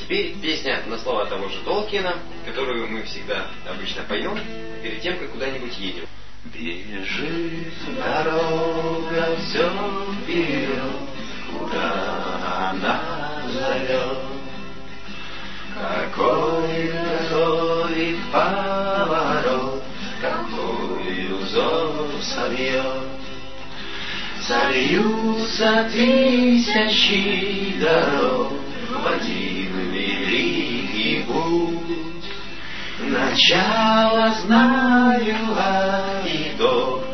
теперь песня на слова того же Толкина, которую мы всегда обычно поем перед тем, как куда-нибудь едем. Бежит дорога все вперед, куда она зовет. Какой готовит поворот, какой узор сольет. Сольются тысячи дорог в один великий путь. Начало знаю, а и до